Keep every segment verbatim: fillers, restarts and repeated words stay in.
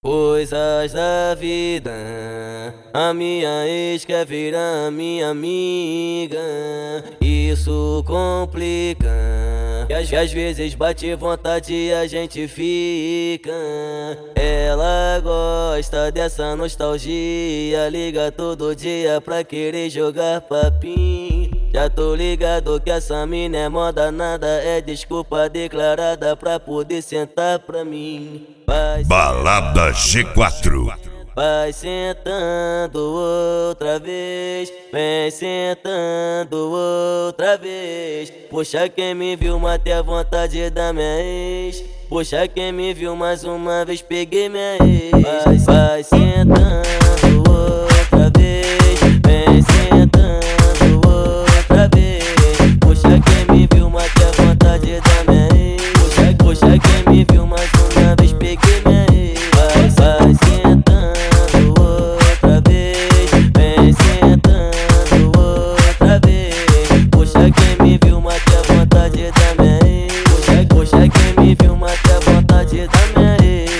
Coisas da vida, a minha ex quer virar minha amiga. Isso complica, que às, que às vezes bate vontade e a gente fica. Ela gosta dessa nostalgia, liga todo dia pra querer jogar papinho. Já tô ligado que essa mina é moda, nada é desculpa declarada pra poder sentar pra mim. Vai Balada G quatro. Vai sentando outra vez, vem sentando outra vez. Puxa, quem me viu, matei a vontade da minha ex. Puxa, quem me viu mais uma vez, peguei minha ex. Vai, vai sentando outra vez, vem sentando outra vez. Puxa, quem me viu, matei a vontade da minha ex. Puxa, puxa, quem me viu mais uma vez, peguei minha ex. Vai, vai sentando outra vez, vem sentando outra vez. Puxa, quem me viu, matei a vontade da minha ex. Puxa, puxa, quem me viu, matei a vontade da minha ex.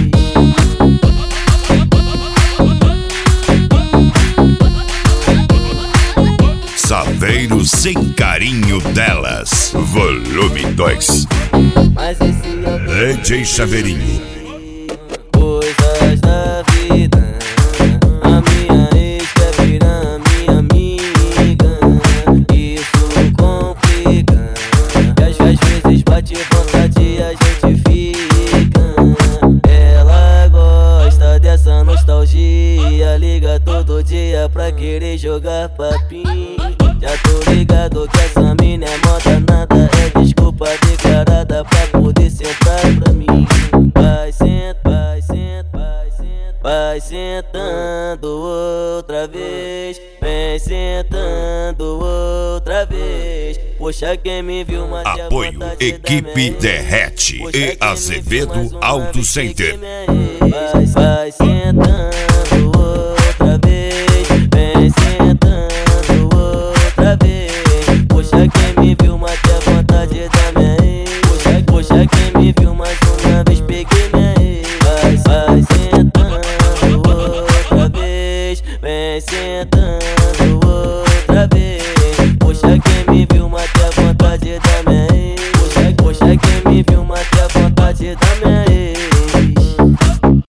Saveiro sem carinho delas, volume dois. Mas esse é D J Chaveirinho. Coisas da vida, a minha ex quer virar minha amiga. Isso complica, que às, às vezes bate vontade e a gente fica. Ela gosta dessa nostalgia, liga todo dia pra querer jogar papinho. Já tô ligado que essa mina é moda, nada é desculpa declarada pra poder sentar pra mim. Vai senta, vai senta, vai senta, vai sentando outra vez, vem sentando outra vez. Puxa, quem me viu, matei a Apoio vontade Equipe da minha ex. Derrete Puxa, e quem me viu Azevedo mais uma Auto vez, Center. peguei minha ex. Vai, vai sentando outra vez, vem sentando outra vez. Puxa, quem me viu, matei a vontade da minha ex. Puxa, puxa, quem me viu mais uma vez, peguei minha ex. Vai, vai sentando outra vez, vem sentando outra vez. Puxa, quem me viu, matei